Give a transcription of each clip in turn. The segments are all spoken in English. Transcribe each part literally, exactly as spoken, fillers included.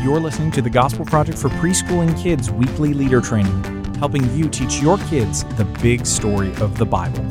You're listening to the Gospel Project for Preschool and Kids Weekly Leader Training, helping you teach your kids the big story of the Bible.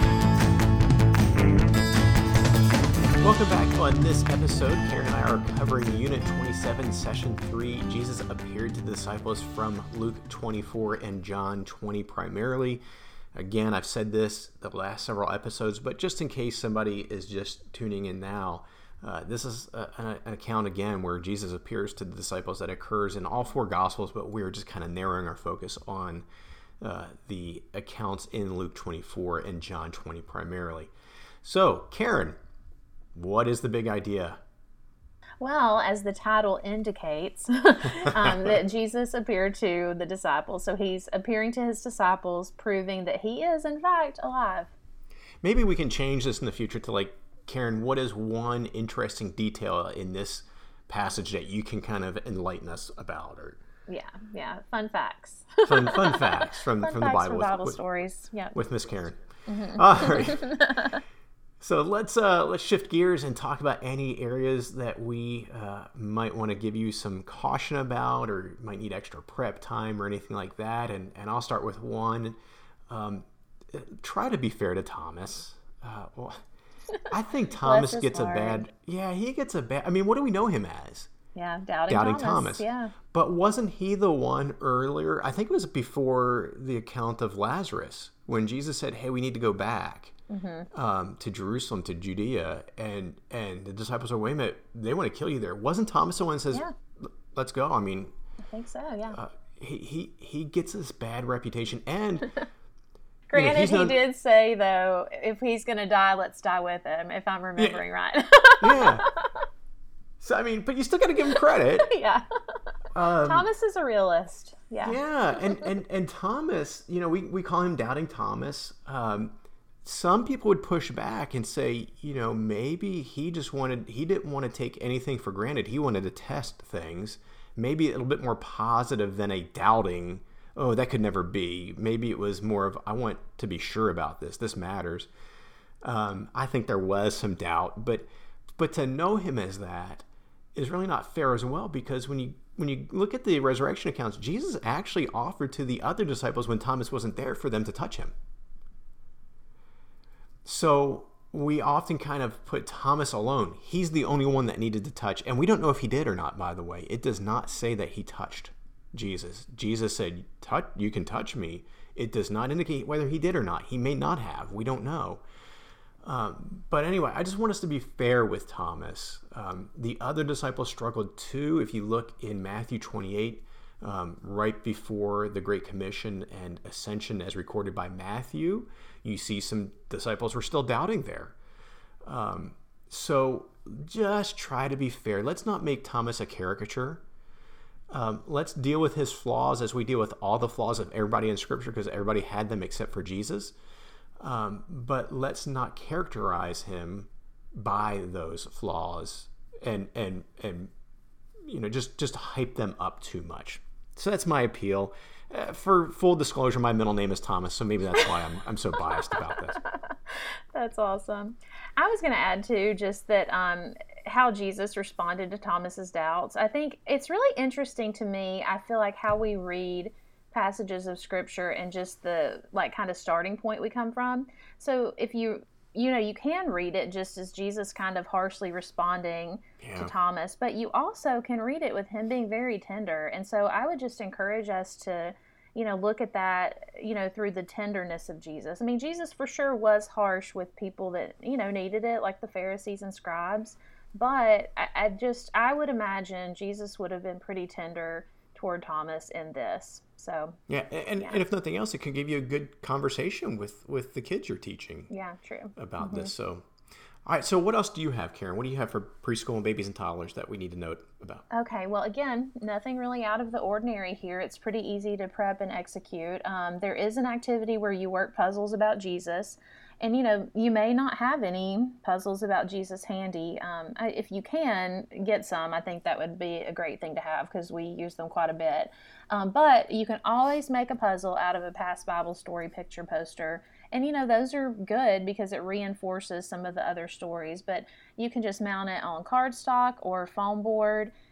Welcome back. On this episode, Karen and I are covering Unit twenty-seven, Session three, Jesus Appeared to the Disciples, from Luke twenty-four and John twenty primarily. Again, I've said this the last several episodes, but just in case somebody is just tuning in now, uh, this is a, an account again where Jesus appears to the disciples that occurs in all four Gospels, but we're just kind of narrowing our focus on uh, the accounts in Luke twenty-four and John twenty primarily. So, Karen, what is the big idea? Well, as the title indicates, um, that Jesus appeared to the disciples. So he's appearing to his disciples, proving that he is, in fact, alive. Maybe we can change this in the future to, like, Karen, what is one interesting detail in this passage that you can kind of enlighten us about? Or Yeah, yeah. Fun facts. Fun, fun facts from, fun from facts the Bible. From with, Bible with, stories. Yeah. With Miss Karen. Mm-hmm. All right. So let's uh, let's shift gears and talk about any areas that we uh, might want to give you some caution about, or might need extra prep time or anything like that. And and I'll start with one. Um, try to be fair to Thomas. Uh, well, I think Thomas gets a bad. Yeah, he gets a bad. I mean, what do we know him as? Yeah, doubting, doubting Thomas. Thomas. Yeah. But wasn't he the one earlier? I think it was before the account of Lazarus when Jesus said, "Hey, we need to go back." Mm-hmm. Um, to Jerusalem, to Judea, and and the disciples are, wait a minute, they want to kill you there. Wasn't Thomas the one that says, yeah. let's go? I mean, I think so, yeah. Uh, he, he he gets this bad reputation. And granted, you know, he did say, though, if he's going to die, let's die with him, if I'm remembering yeah, right. yeah. So, I mean, but you still got to give him credit. yeah. Um, Thomas is a realist. Yeah. Yeah, and, and, and Thomas, you know, we, we call him Doubting Thomas. Um, Some people would push back and say, you know, maybe he just wanted, he didn't want to take anything for granted. He wanted to test things. Maybe a little bit more positive than a doubting, oh, that could never be. Maybe it was more of, I want to be sure about this. This matters. Um, I think there was some doubt, but but to know him as that is really not fair as well, because when you when you look at the resurrection accounts, Jesus actually offered to the other disciples when Thomas wasn't there for them to touch him. So we often kind of put Thomas alone. He's the only one that needed to touch. And we don't know if he did or not, by the way. It does not say that he touched Jesus. Jesus said, touch, you can touch me. It does not indicate whether he did or not. He may not have. We don't know. Um, but anyway, I just want us to be fair with Thomas. Um, the other disciples struggled too. If you look in Matthew twenty-eight, Um, right before the Great Commission and Ascension as recorded by Matthew, you see some disciples were still doubting there. Um, so just try to be fair. Let's not make Thomas a caricature. Um, let's deal with his flaws as we deal with all the flaws of everybody in Scripture, because everybody had them except for Jesus. Um, but let's not characterize him by those flaws and and and you know just just hype them up too much. So that's my appeal. Uh, for full disclosure, my middle name is Thomas, so maybe that's why I'm I'm so biased about this. That's awesome. I was going to add, too, just that um, how Jesus responded to Thomas's doubts. I think it's really interesting to me, I feel like, how we read passages of Scripture and just the, like, kind of starting point we come from. So if you... You know, you can read it just as Jesus kind of harshly responding yeah. to Thomas, but you also can read it with him being very tender. And so I would just encourage us to, you know, look at that, you know, through the tenderness of Jesus. I mean, Jesus for sure was harsh with people that, you know, needed it, like the Pharisees and scribes. But I, I just, I would imagine Jesus would have been pretty tender toward Thomas in this. So yeah, and, yeah. and if nothing else, it can give you a good conversation with, with the kids you're teaching. Yeah, true. About mm-hmm. this. So, all right. So what else do you have, Karen? What do you have for preschool and babies and toddlers that we need to note about? Okay. Well, again, nothing really out of the ordinary here. It's pretty easy to prep and execute. Um, there is an activity where you work puzzles about Jesus. And, you know, you may not have any puzzles about Jesus handy. Um, I, if you can get some, I think that would be a great thing to have because we use them quite a bit. Um, but you can always make a puzzle out of a past Bible story picture poster. And, you know, those are good because it reinforces some of the other stories. But you can just mount it on cardstock or foam board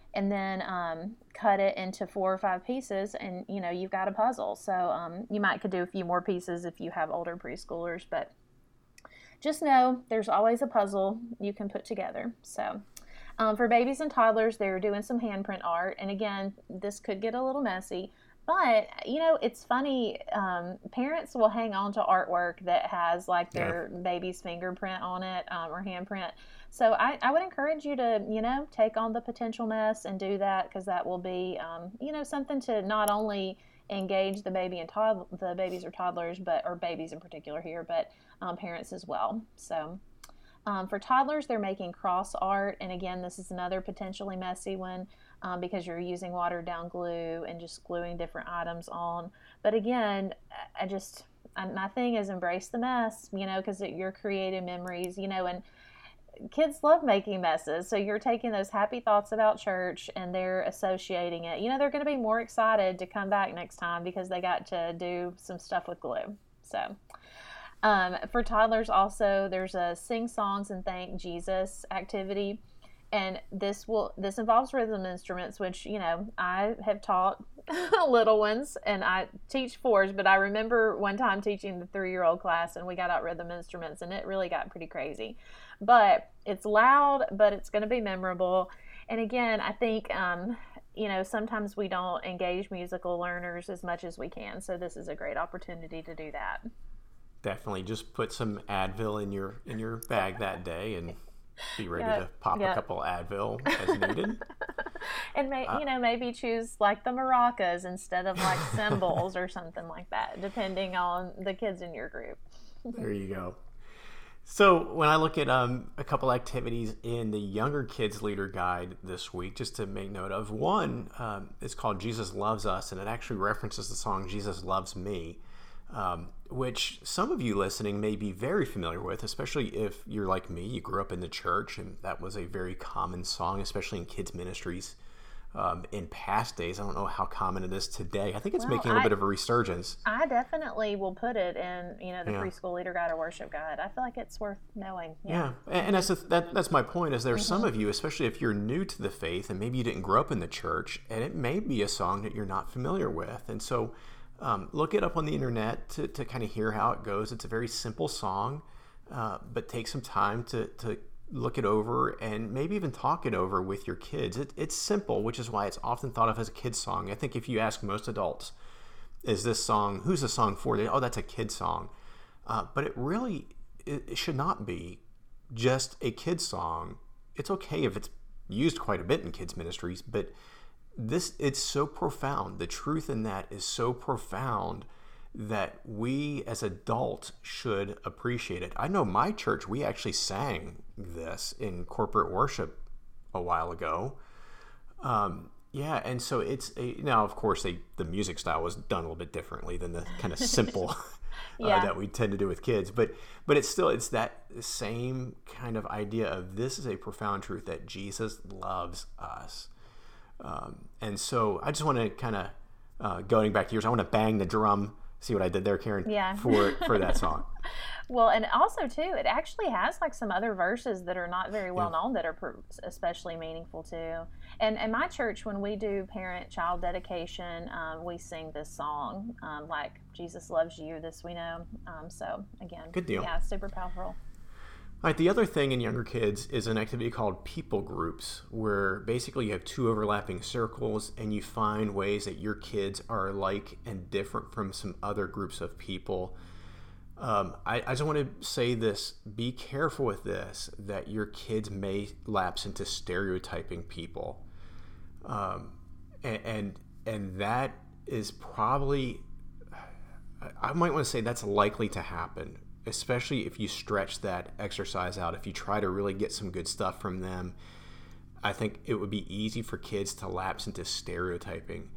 and then um, cut it into four or five pieces, and you know you've got a puzzle. So um, you might could do a few more pieces if you have older preschoolers, but just know there's always a puzzle you can put together. So um, for babies and toddlers, they're doing some handprint art, and again, this could get a little messy. But, you know, it's funny, um, parents will hang on to artwork that has, like, their yeah. baby's fingerprint on it um, or handprint. So I, I would encourage you to, you know, take on the potential mess and do that, because that will be, um, you know, something to not only engage the baby and tod- the babies or toddlers, but or babies in particular here, but um, parents as well. So um, for toddlers, they're making cross art. And, again, this is another potentially messy one. Um, because you're using watered down glue and just gluing different items on. But again, I just, I, my thing is embrace the mess, you know, because you're creating memories, you know, and kids love making messes. So you're taking those happy thoughts about church and they're associating it. You know, they're going to be more excited to come back next time because they got to do some stuff with glue. So um, for toddlers also, there's a sing songs and thank Jesus activity. And this will this involves rhythm instruments, which, you know, I have taught little ones, and I teach fours, but I remember one time teaching the three-year-old class, and we got out rhythm instruments, and it really got pretty crazy. But it's loud, but it's going to be memorable. And again, I think, um, you know, sometimes we don't engage musical learners as much as we can, so this is a great opportunity to do that. Definitely. Just put some Advil in your in your bag that day, and be ready yeah, to pop yeah. a couple Advil as needed. And may, uh, you know, maybe choose like the maracas instead of like cymbals or something like that, depending on the kids in your group. There you go. So when I look at um, a couple activities in the Younger Kids Leader Guide this week, just to make note of, one um, is called Jesus Loves Us, and it actually references the song Jesus Loves Me. Um, which some of you listening may be very familiar with, especially if you're like me, you grew up in the church, and that was a very common song, especially in kids' ministries um, in past days. I don't know how common it is today. I think it's well, making a little I, bit of a resurgence. I definitely will put it in, you know, the yeah. preschool leader guide or worship guide. I feel like it's worth knowing. Yeah, yeah. and, and that's, a, that, that's my point, is there's mm-hmm. some of you, especially if you're new to the faith, and maybe you didn't grow up in the church, and it may be a song that you're not familiar with. And so Um, look it up on the internet to, to kind of hear how it goes. It's a very simple song, uh, but take some time to, to look it over and maybe even talk it over with your kids. It, it's simple, which is why it's often thought of as a kid's song. I think if you ask most adults, is this song, who's the song for? They, oh, that's a kid's song. Uh, but it really it, it should not be just a kid's song. It's okay if it's used quite a bit in kids' ministries, but This it's so profound. The truth in that is so profound that we as adults should appreciate it. I know my church, we actually sang this in corporate worship a while ago. Um, yeah, and so it's a, now, of course, they, the music style was done a little bit differently than the kind of simple yeah. uh, that we tend to do with kids. But but it's still it's that same kind of idea of this is a profound truth that Jesus loves us. Um, and so I just want to kind of, uh, going back to yours, I want to bang the drum, see what I did there, Karen, yeah. for for that song. Well, and also, too, it actually has like some other verses that are not very well yeah. known that are especially meaningful, too. And in my church, when we do parent-child dedication, um, we sing this song, um, like, Jesus loves you, this we know. Um, so, again, good deal. Yeah, super powerful. All right, the other thing in younger kids is an activity called people groups, where basically you have two overlapping circles and you find ways that your kids are alike and different from some other groups of people. Um, I, I just want to say this, be careful with this, that your kids may lapse into stereotyping people. Um, and, and, and that is probably, I might want to say that's likely to happen, especially if you stretch that exercise out. If you try to really get some good stuff from them, I think it would be easy for kids to lapse into stereotyping.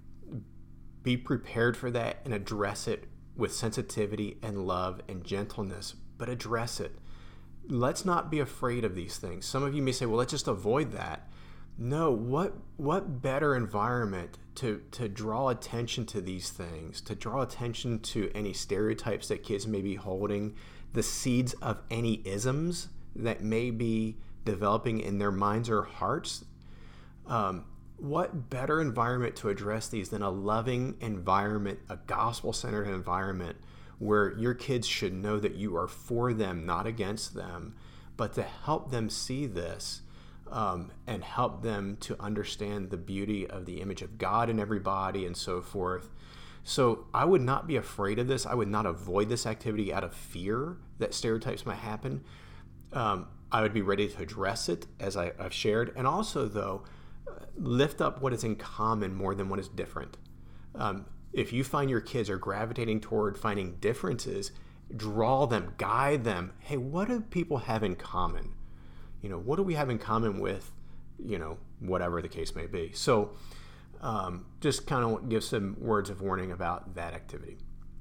Be prepared for that and address it with sensitivity and love and gentleness, but address it. Let's not be afraid of these things. Some of you may say, well, let's just avoid that. No, what what better environment to, to draw attention to these things, to draw attention to any stereotypes that kids may be holding, the seeds of any isms that may be developing in their minds or hearts. Um, what better environment to address these than a loving environment, a gospel-centered environment where your kids should know that you are for them, not against them, but to help them see this um, and help them to understand the beauty of the image of God in everybody and so forth. So I would not be afraid of this. I would not avoid this activity out of fear that stereotypes might happen. Um, I would be ready to address it, as I, I've shared, and also, though, lift up what is in common more than what is different. Um, if you find your kids are gravitating toward finding differences, draw them, guide them. Hey, what do people have in common? You know, what do we have in common with, you know, whatever the case may be? So um, just kind of give some words of warning about that activity.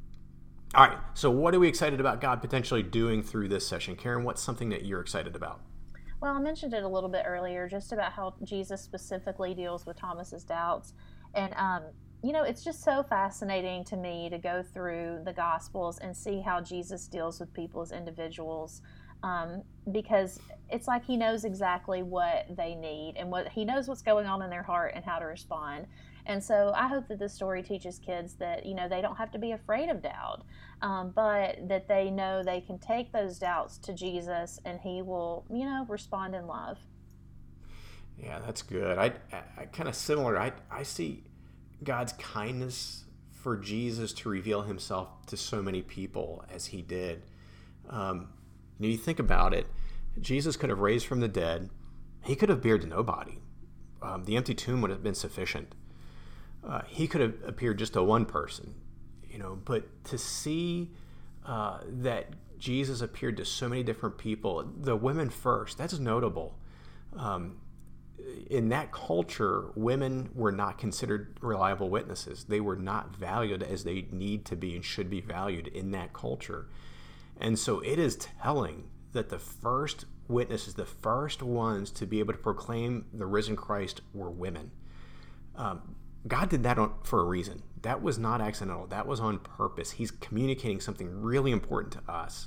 All right, so what are we excited about God potentially doing through this session? Karen, what's something that you're excited about? Well, I mentioned it a little bit earlier, just about how Jesus specifically deals with Thomas's doubts. And, um, you know, it's just so fascinating to me to go through the Gospels and see how Jesus deals with people as individuals, um, because it's like he knows exactly what they need and what he knows what's going on in their heart and how to respond. And so I hope that this story teaches kids that, you know, they don't have to be afraid of doubt, um, but that they know they can take those doubts to Jesus and he will, you know, respond in love. Yeah, that's good. I, I kind of similar. I, I see God's kindness for Jesus to reveal himself to so many people as he did. Um, you, know, you think about it, Jesus could have raised from the dead. He could have appeared to nobody. Um, the empty tomb would have been sufficient. Uh, he could have appeared just to one person, you know, but to see uh, that Jesus appeared to so many different people, the women first, that's notable. Um, in that culture, women were not considered reliable witnesses. They were not valued as they need to be and should be valued in that culture. And so it is telling that the first witnesses, the first ones to be able to proclaim the risen Christ were women. Um, God did that on, for a reason. That was not accidental. That was on purpose. He's communicating something really important to us.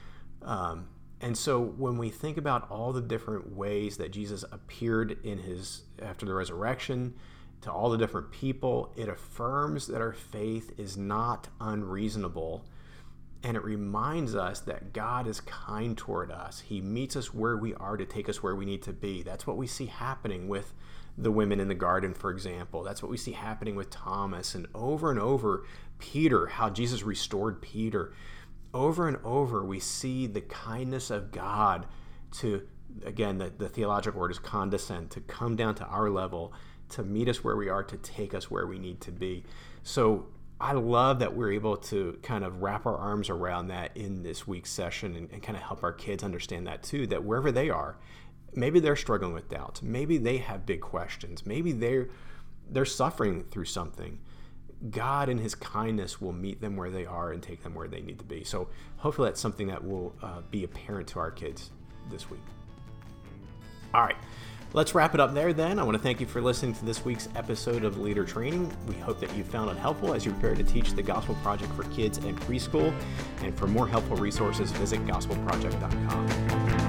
Um, and so when we think about all the different ways that Jesus appeared in his after the resurrection to all the different people, it affirms that our faith is not unreasonable. And it reminds us that God is kind toward us. He meets us where we are to take us where we need to be. That's what we see happening with the women in the garden, for example. That's what we see happening with Thomas, and over and over, Peter, how Jesus restored Peter. Over and over, we see the kindness of God to, again, the, the theological word is condescend, to come down to our level, to meet us where we are, to take us where we need to be. So I love that we're able to kind of wrap our arms around that in this week's session and, and kind of help our kids understand that too, that wherever they are, maybe they're struggling with doubts. Maybe they have big questions. Maybe they're they're suffering through something. God in his kindness will meet them where they are and take them where they need to be. So hopefully that's something that will uh, be apparent to our kids this week. All right, let's wrap it up there then. I want to thank you for listening to this week's episode of Leader Training. We hope that you found it helpful as you prepare to teach the Gospel Project for kids and preschool. And for more helpful resources, visit gospel project dot com.